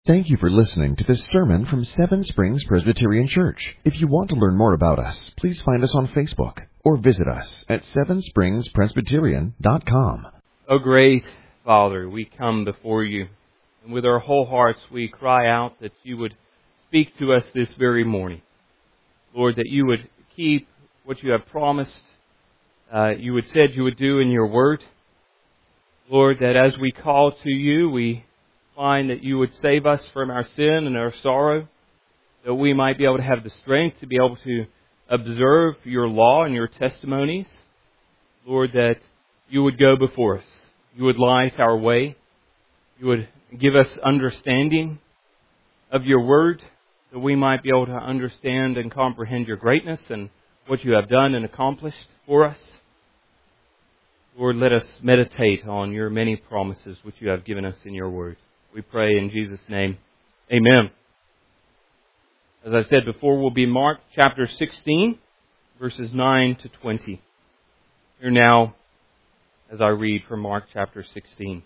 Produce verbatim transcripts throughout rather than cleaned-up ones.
Thank you for listening to this sermon from Seven Springs Presbyterian Church. If you want to learn more about us, please find us on Facebook or visit us at seven springs presbyterian dot com. O great Father, we come before you, and with our whole hearts we cry out that you would speak to us this very morning. Lord, that you would keep what you have promised, uh, you had said you would do in your word. Lord, that as we call to you, we find that you would save us from our sin and our sorrow, that we might be able to have the strength to be able to observe your law and your testimonies. Lord, that you would go before us. You would light our way. You would give us understanding of your word, that we might be able to understand and comprehend your greatness and what you have done and accomplished for us. Lord, let us meditate on your many promises which you have given us in your word. We pray in Jesus' name. Amen. As I said before, we'll be Mark chapter sixteen, verses nine to twenty. Here now, as I read from Mark chapter sixteen.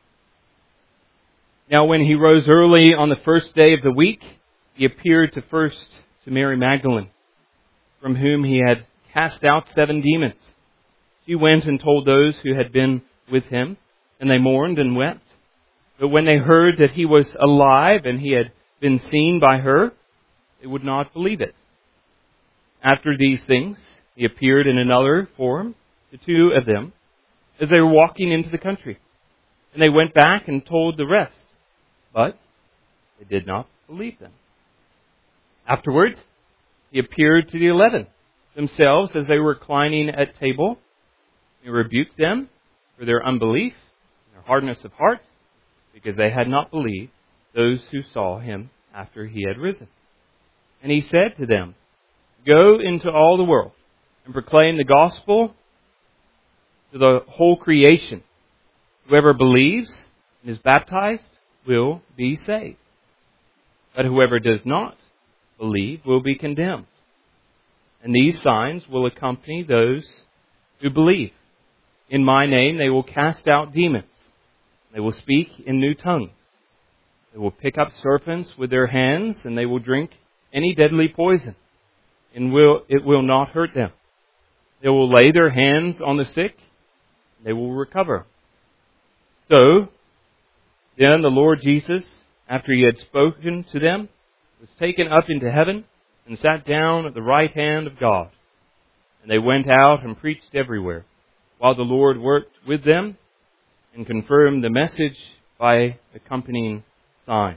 Now when he rose early on the first day of the week, he appeared to first to Mary Magdalene, from whom he had cast out seven demons. She went and told those who had been with him, and they mourned and wept. But when they heard that he was alive and he had been seen by her, they would not believe it. After these things, he appeared in another form to two of them as they were walking into the country. And they went back and told the rest, but they did not believe them. Afterwards, he appeared to the eleven themselves as they were reclining at table. He rebuked them for their unbelief and their hardness of heart, because they had not believed those who saw him after he had risen. And he said to them, "Go into all the world and proclaim the gospel to the whole creation. Whoever believes and is baptized will be saved. But whoever does not believe will be condemned. And these signs will accompany those who believe. In my name they will cast out demons. They will speak in new tongues. They will pick up serpents with their hands, and they will drink any deadly poison, and will it will not hurt them. They will lay their hands on the sick, and they will recover." So, then the Lord Jesus, after he had spoken to them, was taken up into heaven and sat down at the right hand of God. And they went out and preached everywhere, while the Lord worked with them and confirmed the message by accompanying signs.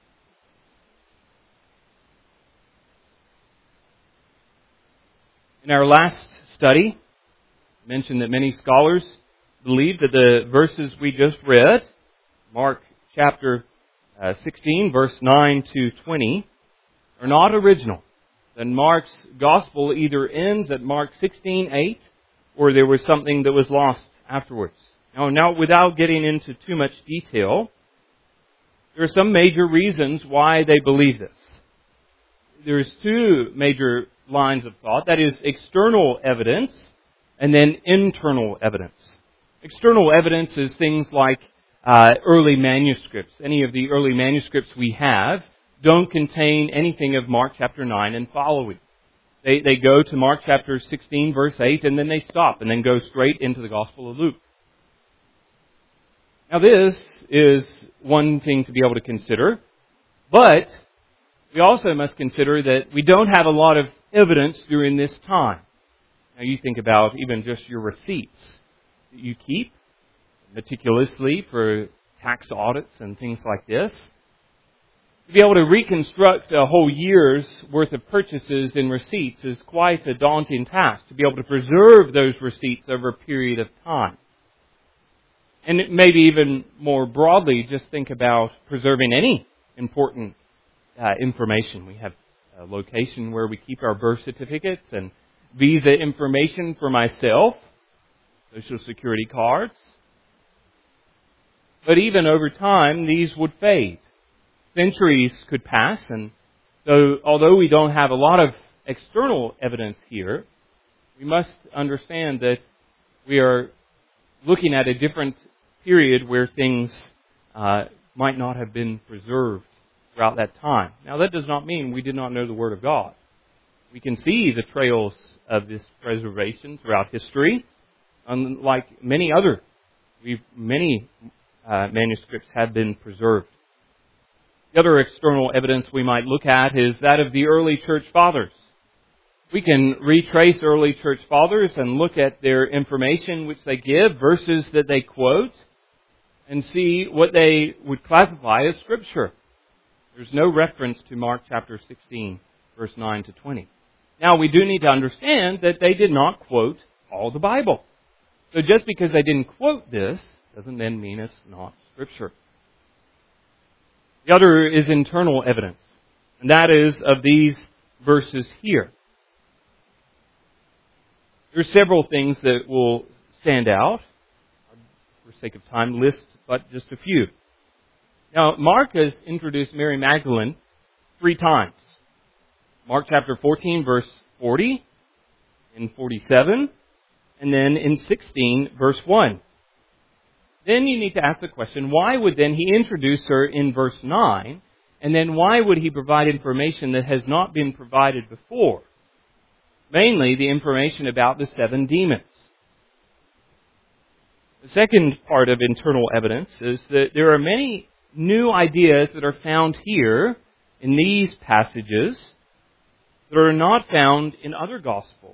In our last study, I mentioned that many scholars believe that the verses we just read, Mark chapter uh, sixteen, verse nine to twenty, are not original. That Mark's gospel either ends at Mark sixteen eight, or there was something that was lost afterwards. Now, now, without getting into too much detail, there are some major reasons why they believe this. There's two major lines of thought. That is external evidence and then internal evidence. External evidence is things like uh, early manuscripts. Any of the early manuscripts we have don't contain anything of Mark chapter nine and following. They, they go to Mark chapter sixteen, verse eight, and then they stop and then go straight into the Gospel of Luke. Now this is one thing to be able to consider, but we also must consider that we don't have a lot of evidence during this time. Now you think about even just your receipts that you keep meticulously for tax audits and things like this. To be able to reconstruct a whole year's worth of purchases in receipts is quite a daunting task, to be able to preserve those receipts over a period of time. And maybe even more broadly, just think about preserving any important uh, information. We have a location where we keep our birth certificates and visa information for myself, Social Security cards. But even over time, these would fade. Centuries could pass, and so although we don't have a lot of external evidence here, we must understand that we are looking at a different period where things uh, might not have been preserved throughout that time. Now, that does not mean we did not know the Word of God. We can see the trails of this preservation throughout history, unlike many other. We've, many uh, manuscripts have been preserved. The other external evidence we might look at is that of the early church fathers. We can retrace early church fathers and look at their information which they give, verses that they quote, and see what they would classify as Scripture. There's no reference to Mark chapter sixteen, verse nine to twenty. Now, we do need to understand that they did not quote all the Bible. So just because they didn't quote this, doesn't then mean it's not Scripture. The other is internal evidence, and that is of these verses here. There are several things that will stand out. For sake of time, list but just a few. Now, Mark has introduced Mary Magdalene three times. Mark chapter fourteen, verse forty, in forty-seven, and then in sixteen, verse one. Then you need to ask the question, why would then he introduce her in verse nine, and then why would he provide information that has not been provided before? Mainly the information about the seven demons. The second part of internal evidence is that there are many new ideas that are found here in these passages that are not found in other Gospels.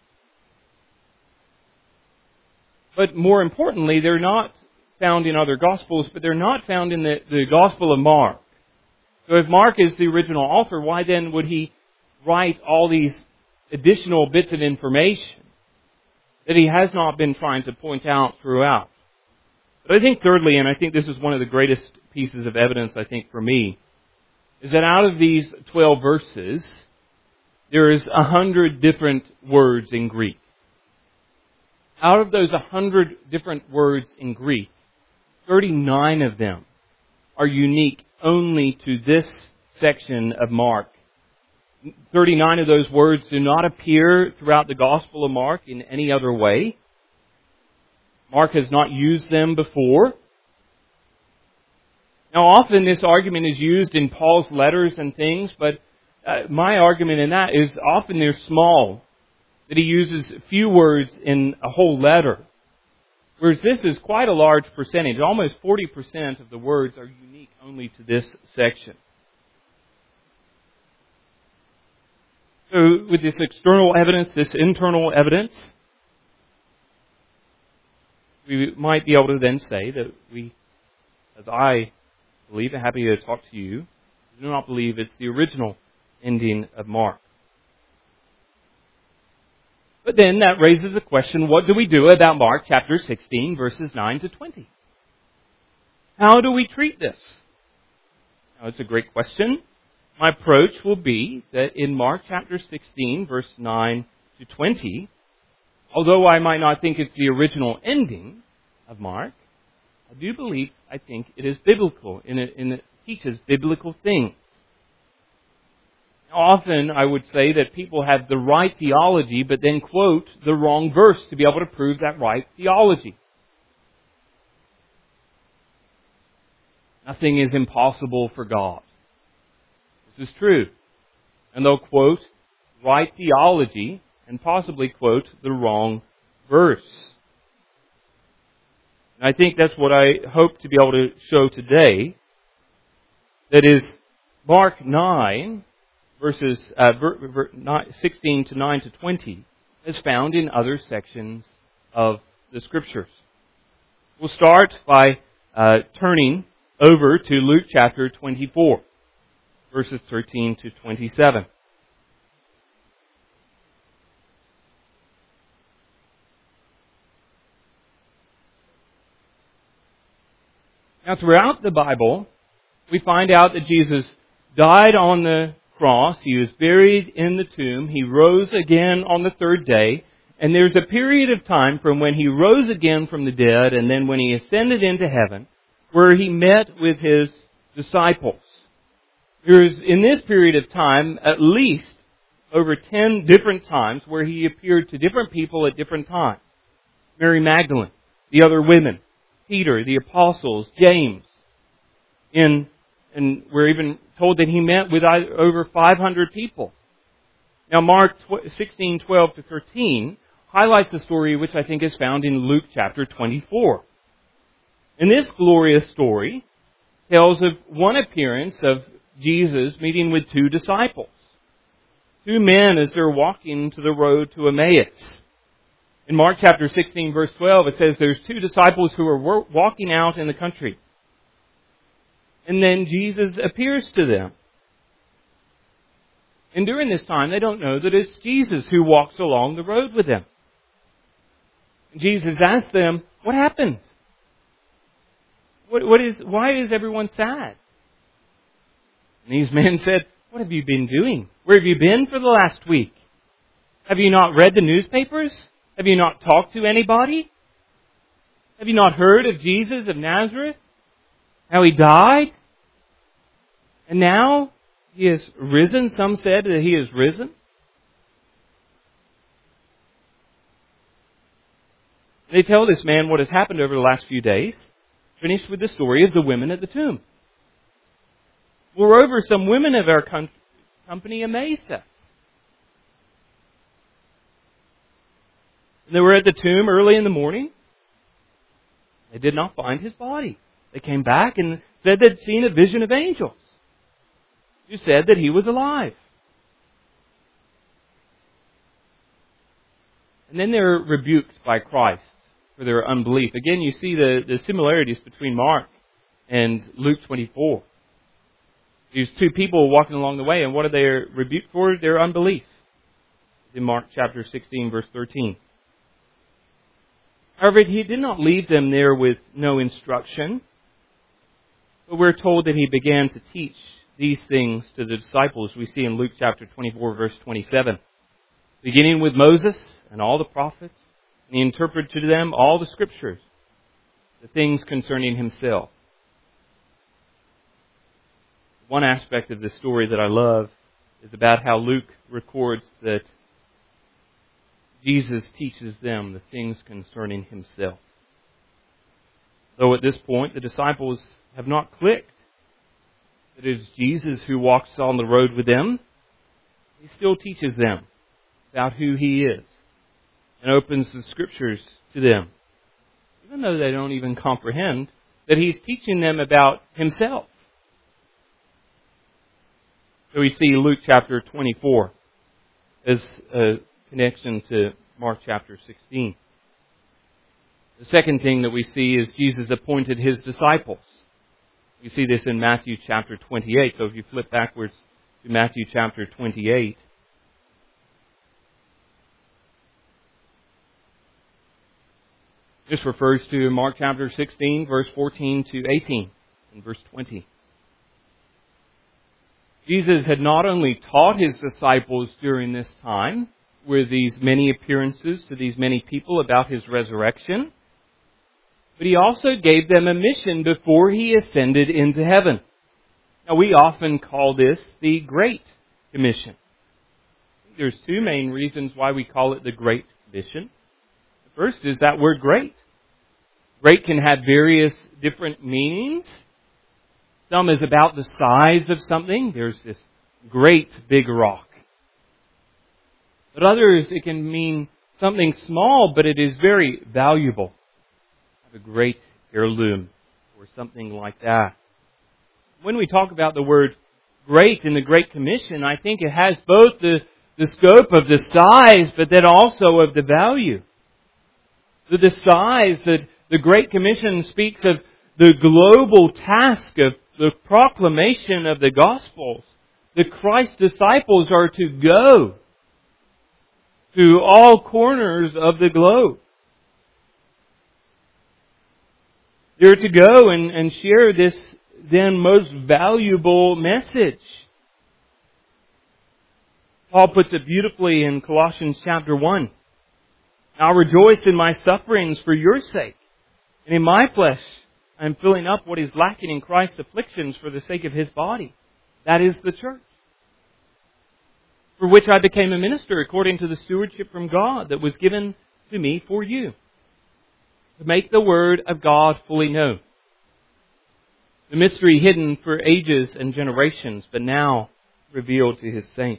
But more importantly, they're not found in other Gospels, but they're not found in the, the Gospel of Mark. So if Mark is the original author, why then would he write all these additional bits of information that he has not been trying to point out throughout? But I think thirdly, and I think this is one of the greatest pieces of evidence, I think, for me, is that out of these twelve verses, there is a hundred different words in Greek. Out of those a hundred different words in Greek, thirty-nine of them are unique only to this section of Mark. thirty-nine of those words do not appear throughout the Gospel of Mark in any other way. Mark has not used them before. Now, often this argument is used in Paul's letters and things, but uh, my argument in that is often they're small, that he uses few words in a whole letter. Whereas this is quite a large percentage. Almost forty percent of the words are unique only to this section. So with this external evidence, this internal evidence, we might be able to then say that we, as I believe, and happy to talk to you, do not believe it's the original ending of Mark. But then that raises the question, what do we do about Mark chapter sixteen, verses nine to twenty? How do we treat this? Now, it's a great question. My approach will be that in Mark chapter sixteen, verse nine to twenty, although I might not think it's the original ending of Mark, I do believe, I think it is biblical, and it, and it teaches biblical things. Now, often I would say that people have the right theology, but then quote the wrong verse to be able to prove that right theology. Nothing is impossible for God. This is true. And they'll quote right theology and possibly quote the wrong verse. And I think that's what I hope to be able to show today. That is, Mark nine, verses uh, ver, ver, nine, sixteen to nine to twenty, is found in other sections of the Scriptures. We'll start by uh, turning over to Luke chapter twenty-four, verses thirteen to twenty-seven. Now, throughout the Bible, we find out that Jesus died on the cross, He was buried in the tomb, He rose again on the third day, and there's a period of time from when He rose again from the dead and then when He ascended into heaven, where He met with His disciples. There's, in this period of time, at least over ten different times where He appeared to different people at different times. Mary Magdalene, the other women, Peter, the apostles, James. In And we're even told that he met with over five hundred people. Now Mark sixteen, twelve to thirteen highlights a story which I think is found in Luke chapter twenty-four. And this glorious story tells of one appearance of Jesus meeting with two disciples. Two men as they're walking to the road to Emmaus. In Mark chapter sixteen verse twelve it says there's two disciples who are walking out in the country. And then Jesus appears to them. And during this time, they don't know that it's Jesus who walks along the road with them. And Jesus asks them, what happened? What, what is, why is everyone sad? And these men said, what have you been doing? Where have you been for the last week? Have you not read the newspapers? Have you not talked to anybody? Have you not heard of Jesus of Nazareth? How he died? And now he has risen. Some said that he has risen. They tell this man what has happened over the last few days, finished with the story of the women at the tomb. Moreover, some women of our company amazed us. They were at the tomb early in the morning. They did not find his body. They came back and said they'd seen a vision of angels who said that he was alive. And then they're rebuked by Christ for their unbelief. Again, you see the, the similarities between Mark and Luke twenty-four. These two people walking along the way, and what are they rebuked for? Their unbelief. In Mark chapter sixteen, verse thirteen. However, he did not leave them there with no instruction, but we're told that he began to teach these things to the disciples. We see in Luke chapter twenty-four, verse twenty-seven. Beginning with Moses and all the prophets, and he interpreted to them all the scriptures, the things concerning himself. One aspect of this story that I love is about how Luke records that Jesus teaches them the things concerning himself. Though at this point the disciples have not clicked that it is Jesus who walks on the road with them, he still teaches them about who he is and opens the scriptures to them, even though they don't even comprehend that he's teaching them about himself. So we see Luke chapter twenty-four as a connection to Mark chapter sixteen. The second thing that we see is Jesus appointed his disciples. You see this in Matthew chapter twenty-eight. So if you flip backwards to Matthew chapter twenty-eight. This refers to Mark chapter sixteen, verse fourteen to eighteen, and verse twenty. Jesus had not only taught his disciples during this time with these many appearances to these many people about his resurrection, but he also gave them a mission before he ascended into heaven. Now, we often call this the Great Commission. There's two main reasons why we call it the Great Commission. The first is that word great. Great can have various different meanings. Some is about the size of something. There's this great big rock. But others, it can mean something small, but it is very valuable. A great heirloom or something like that. When we talk about the word great in the Great Commission, I think it has both the, the scope of the size, but then also of the value. The, the size, that the Great Commission speaks of the global task of the proclamation of the Gospels. The Christ disciples are to go to all corners of the globe. They're to go and, and share this then most valuable message. Paul puts it beautifully in Colossians chapter one. I'll rejoice in my sufferings for your sake. And in my flesh, I am filling up what is lacking in Christ's afflictions for the sake of his body. That is the church. For which I became a minister according to the stewardship from God that was given to me for you, to make the word of God fully known. The mystery hidden for ages and generations, but now revealed to His saints.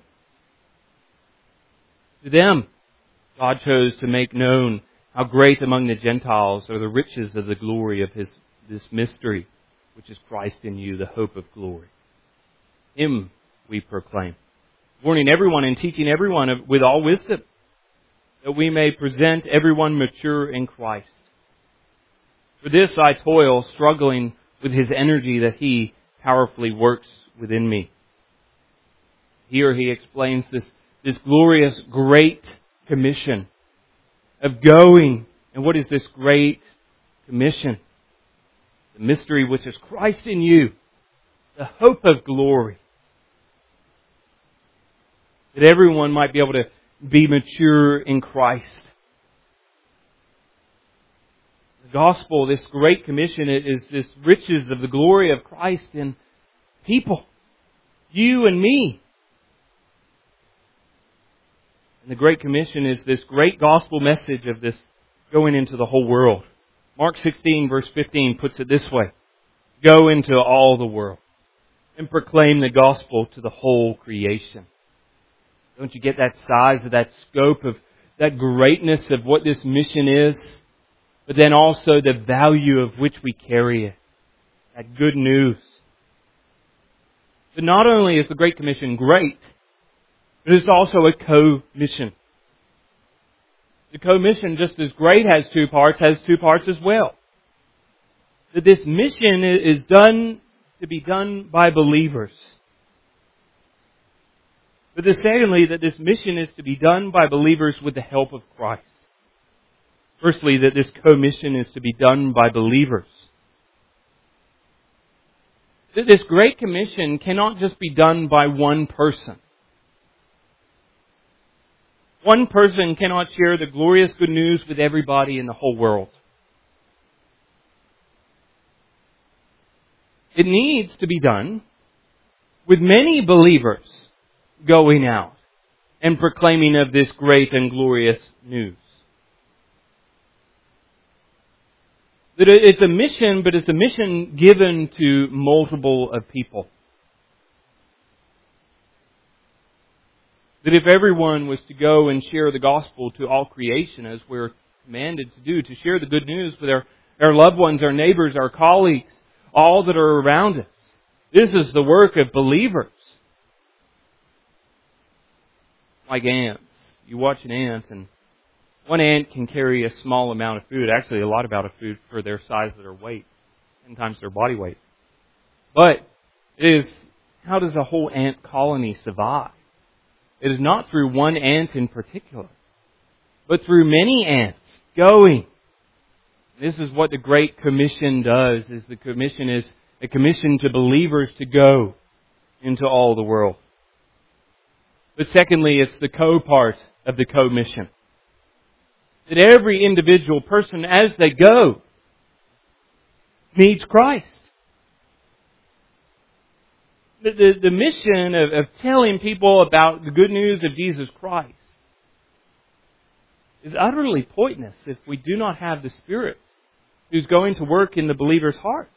To them, God chose to make known how great among the Gentiles are the riches of the glory of His this mystery, which is Christ in you, the hope of glory. Him we proclaim, warning everyone and teaching everyone with all wisdom, that we may present everyone mature in Christ. For this I toil, struggling with His energy that He powerfully works within me. Here he explains this, this glorious Great Commission of going. And what is this Great Commission? The mystery which is Christ in you, the hope of glory. That everyone might be able to be mature in Christ. The gospel, this Great Commission, is this riches of the glory of Christ in people. You and me. And the Great Commission is this great gospel message of this going into the whole world. Mark sixteen verse fifteen puts it this way. Go into all the world and proclaim the gospel to the whole creation. Don't you get that size of that scope of that greatness of what this mission is? But then also the value of which we carry it. That good news. But not only is the Great Commission great, but it's also a co-mission. The co-mission, just as great, has two parts, has two parts as well. That this mission is done to be done by believers. But then secondly, that this mission is to be done by believers with the help of Christ. Firstly, that this co-mission is to be done by believers. That this Great Commission cannot just be done by one person. One person cannot share the glorious good news with everybody in the whole world. It needs to be done with many believers going out and proclaiming of this great and glorious news. That it's a mission, but it's a mission given to multiple of people. That if everyone was to go and share the gospel to all creation, as we're commanded to do, to share the good news with our, our loved ones, our neighbors, our colleagues, all that are around us. This is the work of believers. Like ants. You watch an ant, and one ant can carry a small amount of food, actually a lot amount of food for their size of their weight, ten times their body weight. But it is, how does a whole ant colony survive? It is not through one ant in particular, but through many ants going. This is what the Great Commission does, is the commission is a commission to believers to go into all the world. But secondly, it's the co-part of the co-mission. That every individual person, as they go, needs Christ. The, the, the mission of, of telling people about the good news of Jesus Christ is utterly pointless if we do not have the Spirit who's going to work in the believers' hearts.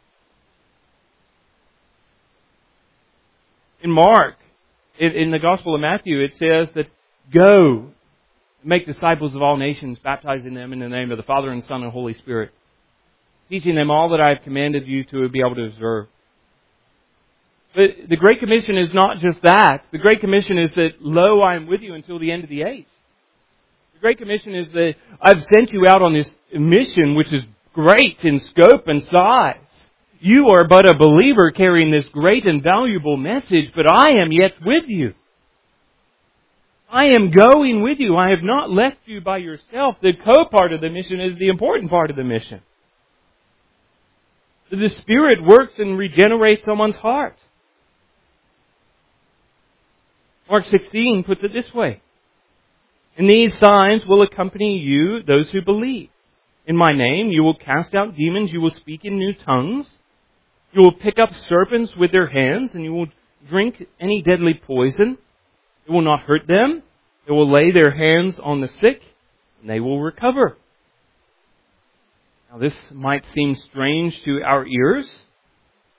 In Mark, in, in the Gospel of Matthew, it says that go, make disciples of all nations, baptizing them in the name of the Father and Son and Holy Spirit, teaching them all that I have commanded you to be able to observe. But the Great Commission is not just that. The Great Commission is that, lo, I am with you until the end of the age. The Great Commission is that I've sent you out on this mission which is great in scope and size. You are but a believer carrying this great and valuable message, but I am yet with you. I am going with you. I have not left you by yourself. The co-part of the mission is the important part of the mission. The Spirit works and regenerates someone's heart. Mark sixteen puts it this way. And these signs will accompany you, those who believe. In my name you will cast out demons, you will speak in new tongues, you will pick up serpents with their hands, and you will drink any deadly poison. It will not hurt them. They will lay their hands on the sick, and they will recover. Now this might seem strange to our ears,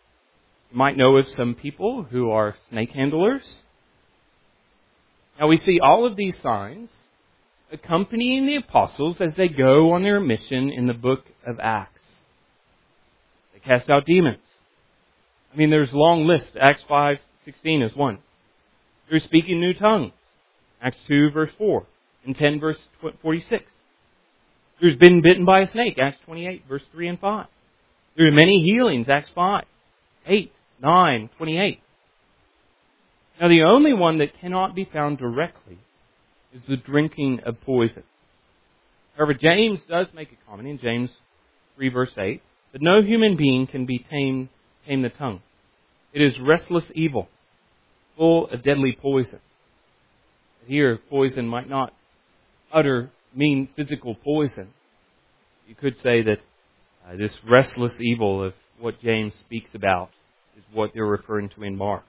You might know of some people who are snake handlers. Now we see all of these signs accompanying the apostles as they go on their mission in the book of Acts. They cast out demons. I mean, there's a long list. Acts five sixteen is one. They're speaking new tongues. Acts two verse four and ten verse forty-six. There's been bitten by a snake. Acts twenty-eight verse three and five. There are many healings. Acts five, eight, nine, twenty-eight. Now the only one that cannot be found directly is the drinking of poison. However, James does make a comment in James three verse eight that no human being can be tamed, tame the tongue. It is restless evil, full of deadly poison. Here, poison might not utter mean physical poison. You could say that uh, this restless evil of what James speaks about is what they're referring to in Mark.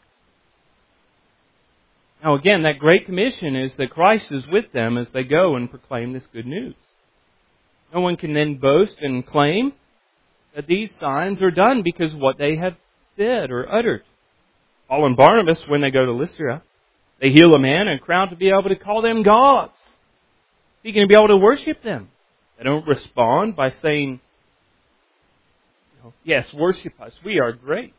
Now again, that Great Commission is that Christ is with them as they go and proclaim this good news. No one can then boast and claim that these signs are done because of what they have said or uttered. Paul and Barnabas, when they go to Lystra, they heal a man and a crowd to be able to call them gods, seeking to be able to worship them. They don't respond by saying, you know, yes, worship us, we are great.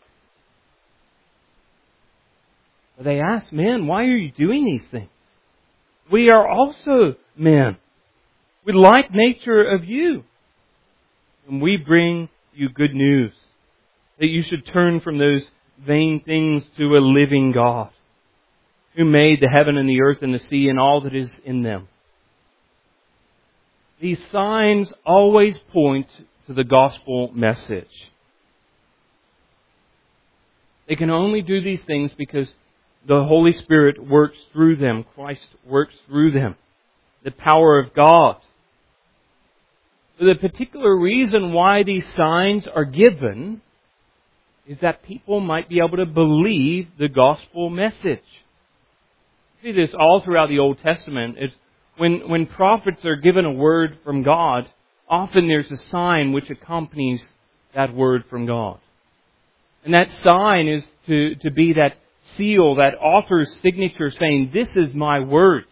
But they ask, men, why are you doing these things? We are also men, with like nature of you. And we bring you good news, that you should turn from those vain things to a living God, who made the heaven and the earth and the sea and all that is in them. These signs always point to the gospel message. They can only do these things because the Holy Spirit works through them. Christ works through them. The power of God. The particular reason why these signs are given is that people might be able to believe the gospel message. See this all throughout the Old Testament. It's when, when prophets are given a word from God, often there's a sign which accompanies that word from God. And that sign is to, to be that seal, that author's signature saying, this is my word.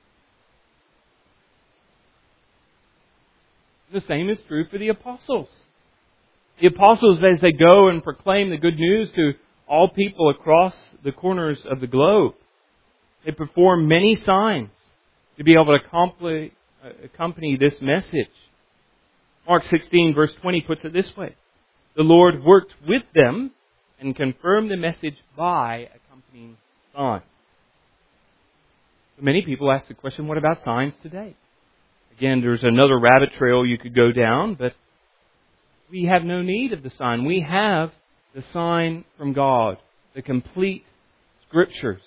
The same is true for the apostles. The apostles, as they go and proclaim the good news to all people across the corners of the globe, they perform many signs to be able to accompany, uh, accompany this message. Mark sixteen verse twenty puts it this way. The Lord worked with them and confirmed the message by accompanying signs. Many people ask the question, what about signs today? Again, there's another rabbit trail you could go down, but we have no need of the sign. We have the sign from God, the complete Scriptures.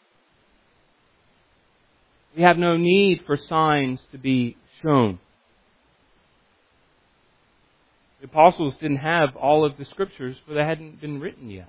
We have no need for signs to be shown. The apostles didn't have all of the Scriptures, for they hadn't been written yet.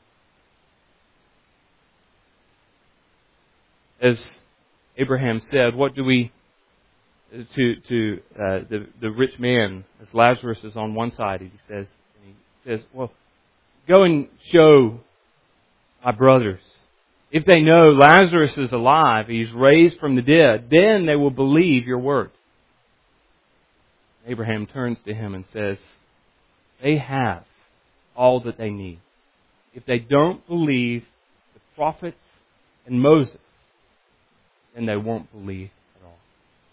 As Abraham said, what do we to to uh, the the rich man, as Lazarus is on one side, he says, and he says, well, go and show my brothers. If they know Lazarus is alive, he's raised from the dead, then they will believe your word. Abraham turns to him and says, they have all that they need. If they don't believe the prophets and Moses, then they won't believe at all.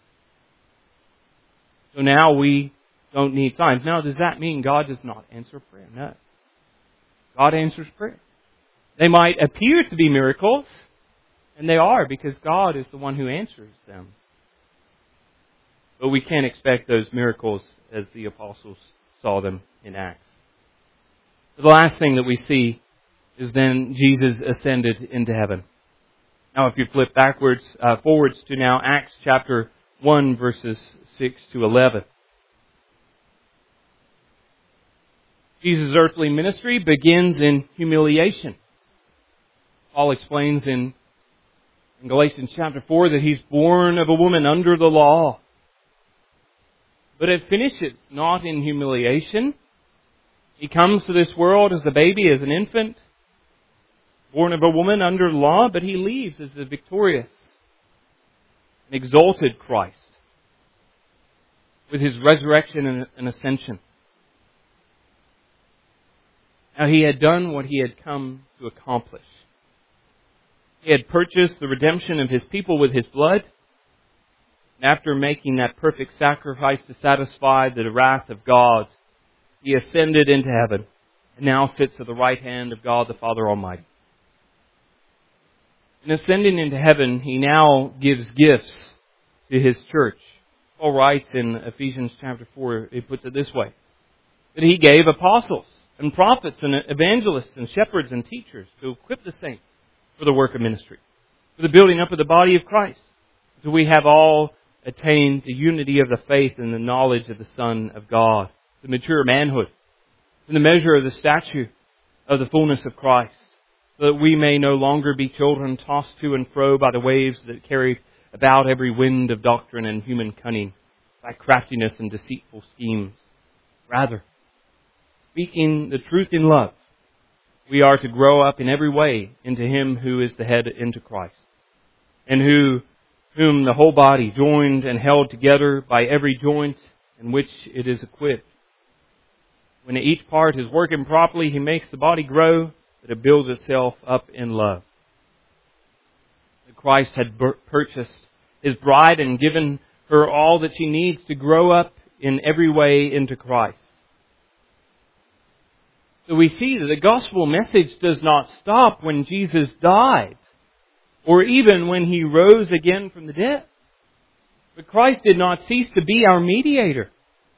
So now we don't need signs. Now, does that mean God does not answer prayer? No. God answers prayer. They might appear to be miracles, and they are because God is the one who answers them. But we can't expect those miracles as the apostles saw them in Acts. The last thing that we see is then Jesus ascended into heaven. Now, if you flip backwards, uh, forwards to now Acts chapter one, verses six to eleven. Jesus' earthly ministry begins in humiliation. Paul explains in, in Galatians chapter four that he's born of a woman under the law. But it finishes not in humiliation. He comes to this world as a baby, as an infant, born of a woman under law, but he leaves as a victorious and exalted Christ with his resurrection and ascension. Now he had done what he had come to accomplish. He had purchased the redemption of his people with his blood. And after making that perfect sacrifice to satisfy the wrath of God, he ascended into heaven and now sits at the right hand of God the Father Almighty. In ascending into heaven, he now gives gifts to his church. Paul writes in Ephesians chapter four, he puts it this way, that he gave apostles and prophets and evangelists and shepherds and teachers to equip the saints for the work of ministry, for the building up of the body of Christ, so we have all attained the unity of the faith and the knowledge of the Son of God, the mature manhood, in the measure of the stature of the fullness of Christ, so that we may no longer be children tossed to and fro by the waves that carry about every wind of doctrine and human cunning, by craftiness and deceitful schemes. Rather, speaking the truth in love, we are to grow up in every way into Him who is the head, into Christ, and who, whom the whole body, joined and held together by every joint in which it is equipped. When each part is working properly, He makes the body grow, that it builds itself up in love. Christ had purchased His bride and given her all that she needs to grow up in every way into Christ. So we see that the gospel message does not stop when Jesus died, or even when He rose again from the dead. But Christ did not cease to be our mediator.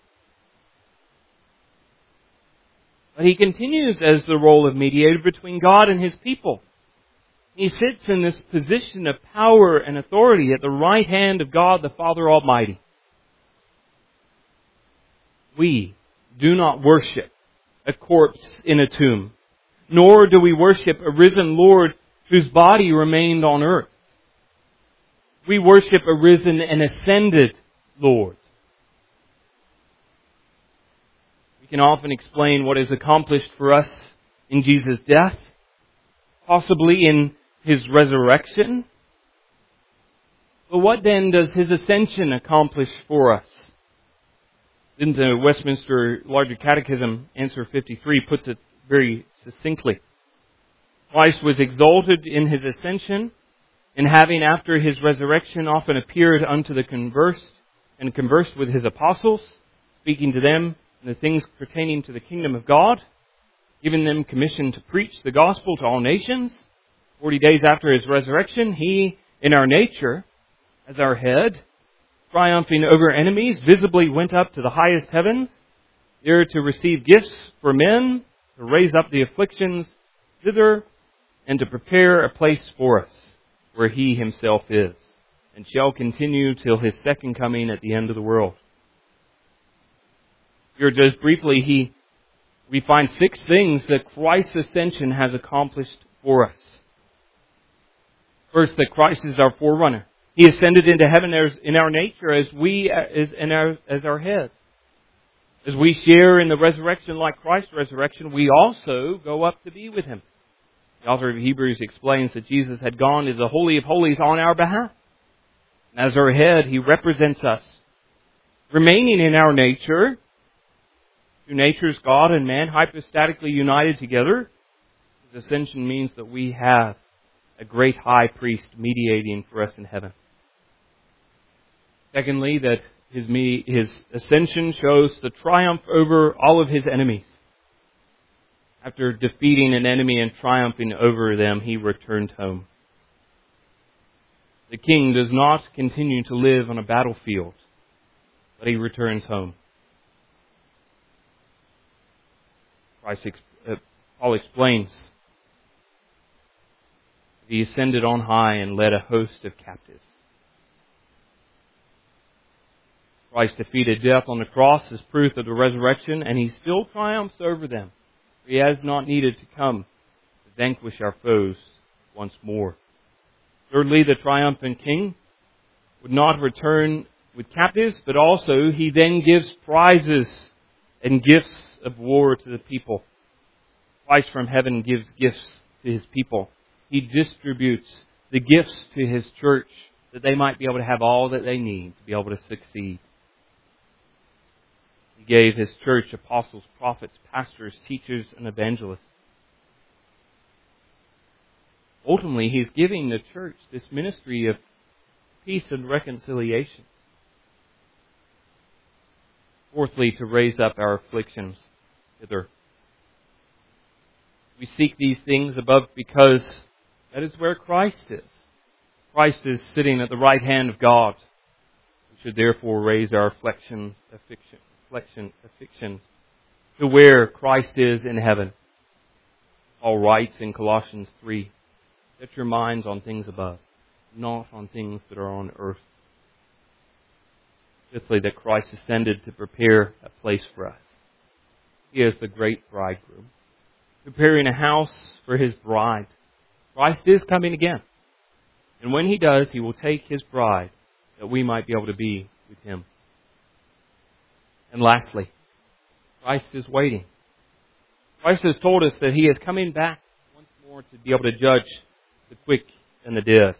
But He continues as the role of mediator between God and His people. He sits in this position of power and authority at the right hand of God the Father Almighty. We do not worship a corpse in a tomb, nor do we worship a risen Lord whose body remained on earth. We worship a risen and ascended Lord. We can often explain what is accomplished for us in Jesus' death, possibly in His resurrection. But what then does His ascension accomplish for us? In the Westminster Larger Catechism, answer fifty-three puts it very succinctly. Christ was exalted in His ascension, and having after His resurrection often appeared unto the conversed and conversed with His apostles, speaking to them in the things pertaining to the kingdom of God, giving them commission to preach the gospel to all nations. Forty days after His resurrection, He, in our nature, as our head, triumphing over enemies, visibly went up to the highest heavens, there to receive gifts for men, to raise up the afflictions thither, and to prepare a place for us, where He Himself is, and shall continue till His second coming at the end of the world. Here, just briefly, he, we find six things that Christ's ascension has accomplished for us. First, that Christ is our forerunner. He ascended into heaven as in our nature as we as in our as our head. As we share in the resurrection like Christ's resurrection, we also go up to be with Him. The author of Hebrews explains that Jesus had gone to the Holy of Holies on our behalf. As our head, He represents us. Remaining in our nature, two natures, God and man, hypostatically united together, His ascension means that we have a great high priest mediating for us in heaven. Secondly, that his, me, his ascension shows the triumph over all of His enemies. After defeating an enemy and triumphing over them, He returned home. The king does not continue to live on a battlefield, but He returns home. Christ, uh, Paul explains, He ascended on high and led a host of captives. Christ defeated death on the cross as proof of the resurrection, and He still triumphs over them. He has not needed to come to vanquish our foes once more. Thirdly, the triumphant King would not return with captives, but also He then gives prizes and gifts of war to the people. Christ from heaven gives gifts to His people. He distributes the gifts to His church that they might be able to have all that they need to be able to succeed. He gave His church apostles, prophets, pastors, teachers, and evangelists. Ultimately, He's giving the church this ministry of peace and reconciliation. Fourthly, to raise up our afflictions hither. We seek these things above because that is where Christ is. Christ is sitting at the right hand of God. We should therefore raise our affliction, affliction, affliction, afflictions to where Christ is in heaven. Paul writes in Colossians three, set your minds on things above, not on things that are on earth. Fifthly, that Christ ascended to prepare a place for us. He is the great bridegroom, preparing a house for His bride. Christ is coming again. And when He does, He will take His bride that we might be able to be with Him. And lastly, Christ is waiting. Christ has told us that He is coming back once more to be able to judge the quick and the dead.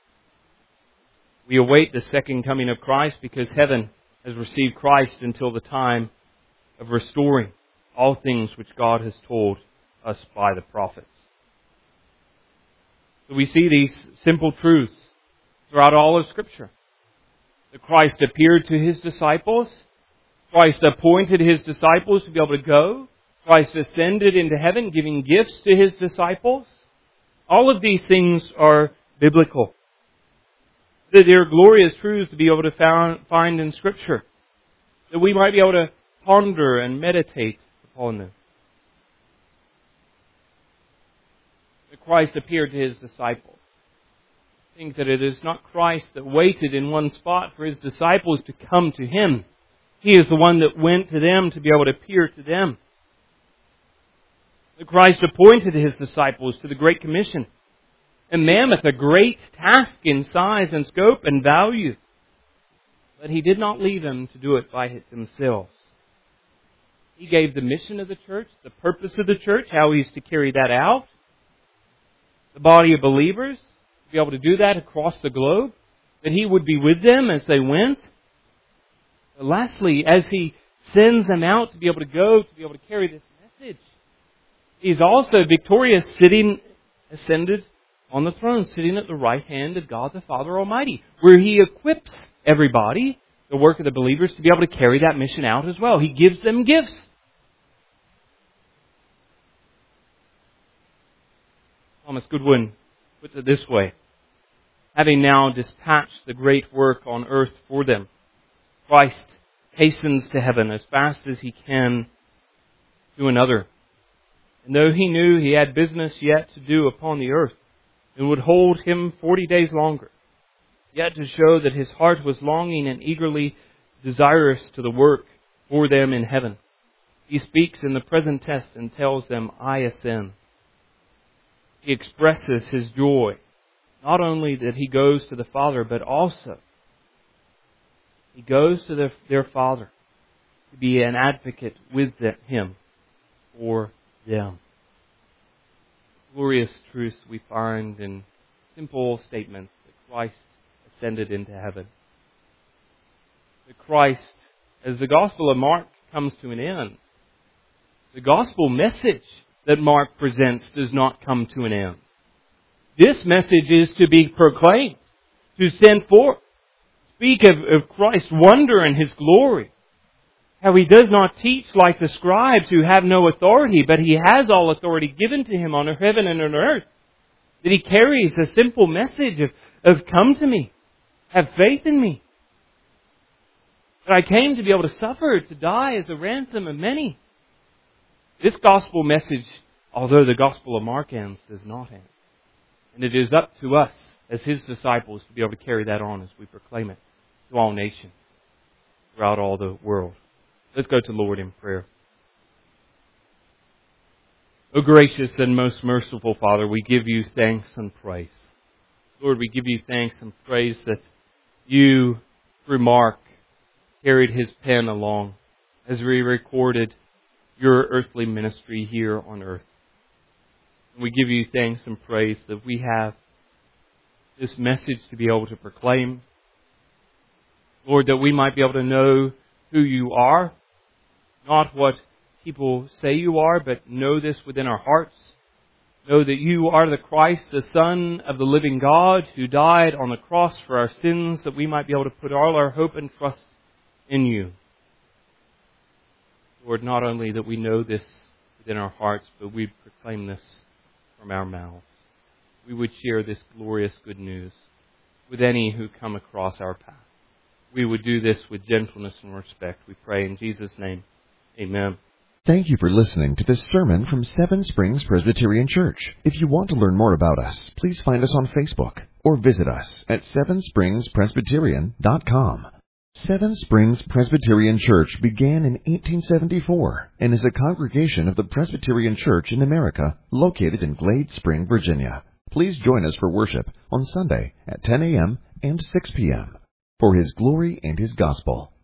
We await the second coming of Christ because heaven has received Christ until the time of restoring all things which God has told us by the prophets. So we see these simple truths throughout all of Scripture. That Christ appeared to His disciples. Christ appointed His disciples to be able to go. Christ ascended into heaven, giving gifts to His disciples. All of these things are biblical. That they are glorious truths to be able to found, find in Scripture. That we might be able to ponder and meditate upon them. That Christ appeared to His disciples. I think that it is not Christ that waited in one spot for His disciples to come to Him. He is the one that went to them to be able to appear to them. That Christ appointed His disciples to the Great Commission. A mammoth, a great task in size and scope and value. But He did not leave them to do it by themselves. He gave the mission of the church, the purpose of the church, how He's to carry that out. The body of believers, to be able to do that across the globe. That He would be with them as they went. But lastly, as He sends them out to be able to go, to be able to carry this message, He's also victorious, sitting, ascended on the throne, sitting at the right hand of God the Father Almighty, where He equips everybody, the work of the believers, to be able to carry that mission out as well. He gives them gifts. Thomas Goodwin puts it this way: having now dispatched the great work on earth for them, Christ hastens to heaven as fast as He can to another. And though He knew He had business yet to do upon the earth, it would hold Him forty days longer, yet to show that His heart was longing and eagerly desirous to the work for them in heaven. He speaks in the present test and tells them, I ascend. He expresses His joy, not only that He goes to the Father, but also He goes to their, their Father to be an advocate with Him for them. Glorious truths we find in simple statements that Christ ascended into heaven. That Christ, as the Gospel of Mark comes to an end, the gospel message that Mark presents does not come to an end. This message is to be proclaimed, to send forth, speak of, of Christ's wonder and His glory. How He does not teach like the scribes who have no authority, but He has all authority given to Him on heaven and on earth. That He carries a simple message of, of come to me, have faith in me. That I came to be able to suffer, to die as a ransom of many. This gospel message, although the Gospel of Mark ends, does not end. And it is up to us as His disciples to be able to carry that on as we proclaim it to all nations throughout all the world. Let's go to the Lord in prayer. O gracious and most merciful Father, we give You thanks and praise. Lord, we give You thanks and praise that You, through Mark, carried his pen along as we recorded Your earthly ministry here on earth. We give you thanks and praise that we have this message to be able to proclaim. Lord, that we might be able to know who you are, not what people say you are, but know this within our hearts. Know that you are the Christ, the Son of the living God, who died on the cross for our sins, that we might be able to put all our hope and trust in you. Lord, not only that we know this within our hearts, but we proclaim this from our mouths. We would share this glorious good news with any who come across our path. We would do this with gentleness and respect. We pray in Jesus' name. Amen. Thank you for listening to this sermon from Seven Springs Presbyterian Church. If you want to learn more about us, please find us on Facebook or visit us at seven springs presbyterian dot com. Seven Springs Presbyterian Church began in eighteen seventy-four and is a congregation of the Presbyterian Church in America located in Glade Spring, Virginia. Please join us for worship on Sunday at ten a.m. and six p.m. for His glory and His gospel.